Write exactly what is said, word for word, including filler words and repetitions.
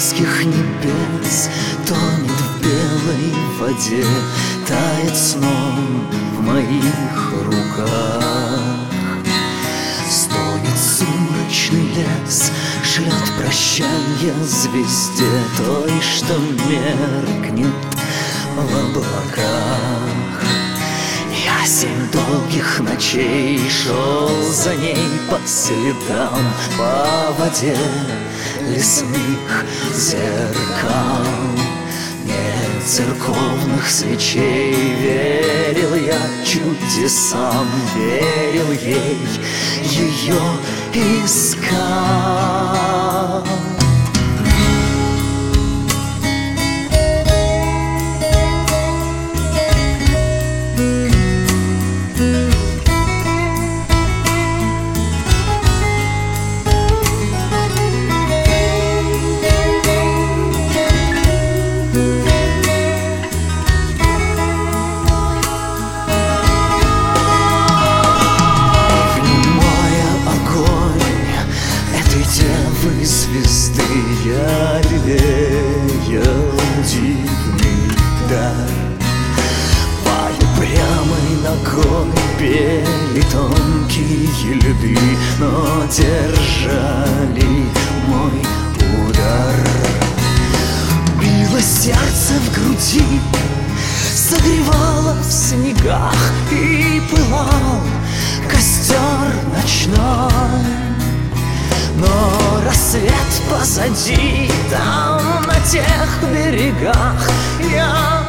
низких небес тонет в белой воде, тает сном в моих руках. Стонет сумрачный лес, шлет прощанье звезде, той, что меркнет в облаках. Я семь долгих ночей шел за ней по следам, по воде лесных зеркал. Нет церковных свечей, верил я чудесам, верил ей, ее искал. Звезды я лелеял дивный дар. Пали прямой ногой, пели тонкие льды, но держали мой удар. Било сердце в груди, согревало в снегах, и пылал костер ночной. Но рассвет позади, там на тех берегах я